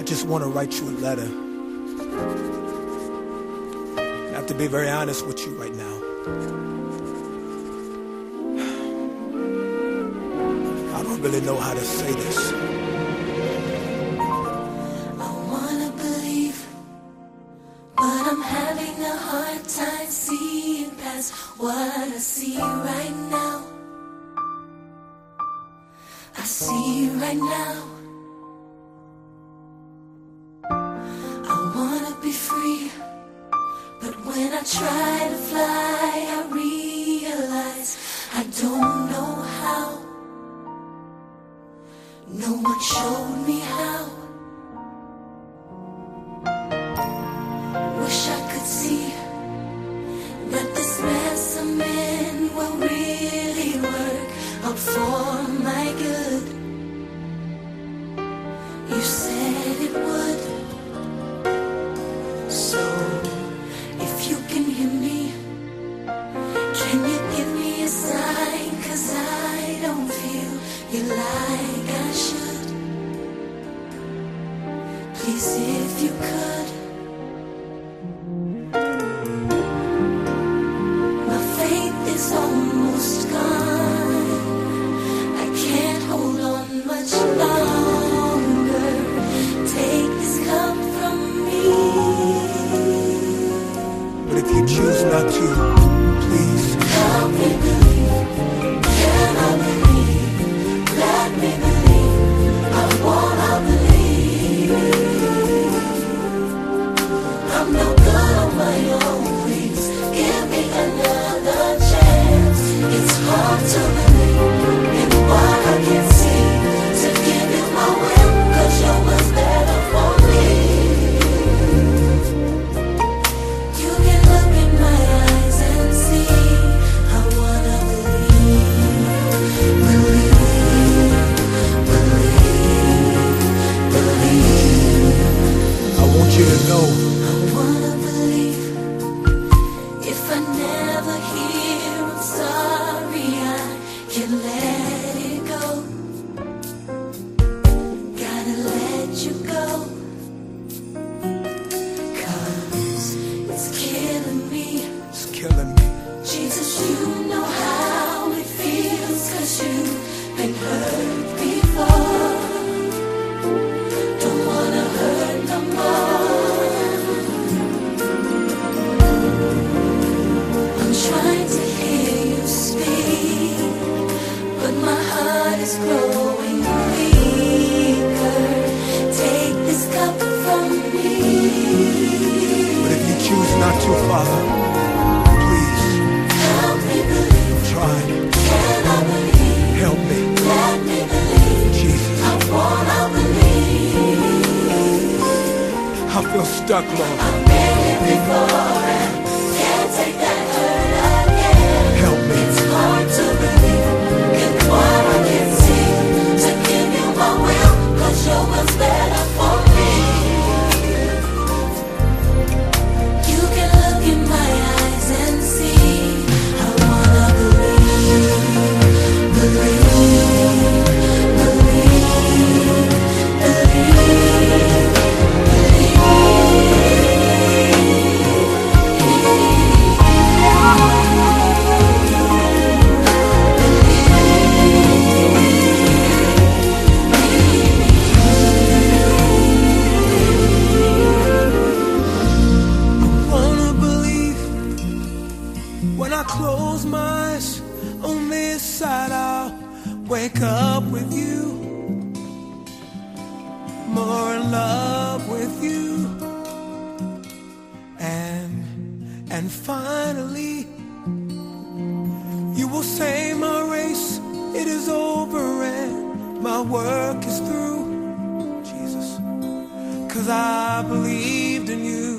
just want to write you a letter. I have to be very honest with you right now. I don't really know how to say this. I wanna believe, but I'm having a hard time seeing past what I see right now. I see you right now. I wanna be free, but when I try to fly, I realize I don't know how. No one showed me how. Wish I could see that this mess I'm in will really work out for my good. You said it would. So if you can hear me, can you give me a sign? 'Cause I don't feel you like I should. Please, if you could. My faith is almost gone. I can't hold on much longer. Take this cup from me. But if you choose not to, please Help me believe. Can I believe? Let me believe. I wanna believe. I'm no good on my own. Please give me another chance. It's hard to believe in what I can see. To give you my will, 'cause your will's better for me. You can look in my eyes and see. I wanna believe, believe, believe, believe. I want you to know I wanna believe. If I never hear I'm sorry, I can let it go. Gotta let you go. 'Cause it's killing me. it's killing me. Jesus, you know how it feels, 'cause you've been hurt before. Don't wanna hurt no more. I'm trying to hear you speak, but my heart is growing weaker. Take this cup from me. But if you choose not to, Father, please Help me believe. try. Can I believe? Help me, Let me believe. Jesus. I wanna believe. I feel stuck, Lord. I've been here before and can't take that hurt again. Help me. It's hard to believe in what I can see. To give you my will, 'cause your will's better for me. You can look in my eyes and see. I wanna believe, believe, believe, believe, I wanna believe when I close my eyes on this side, I'll wake up with you, more in love with you, and finally you will say my race, it is over and my work is through, Jesus, 'cause I believed in you.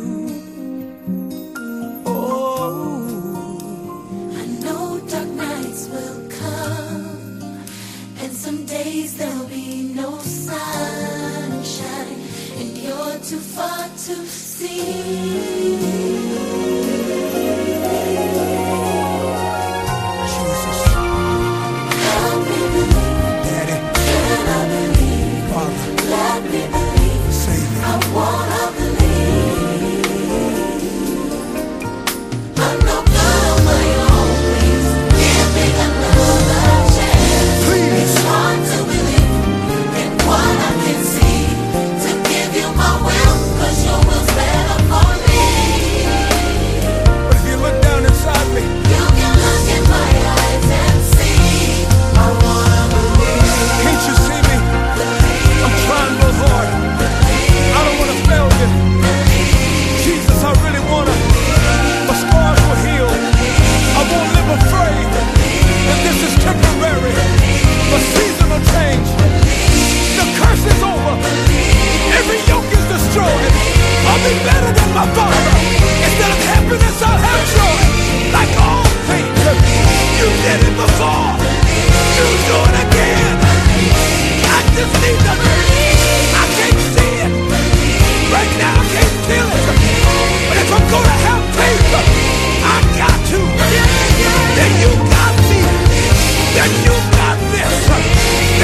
Oh, I know dark nights will come, and some days there'll be no sunshine, and you're too far to see. Jesus, Help me believe. Daddy, Can I believe? Father, Let me believe. Savior, I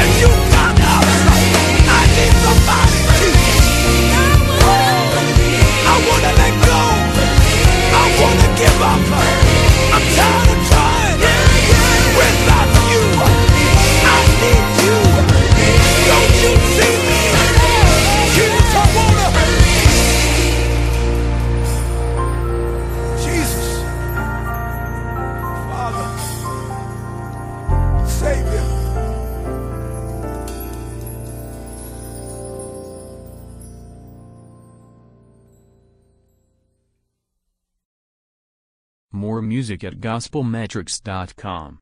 that you've done us. I need somebody, Jesus. I want to let go. I want to give up. I'm tired of trying without you. I need you. Don't you see me? Jesus, I want to. Jesus. Father. Savior. More music at gospelmetrics.com.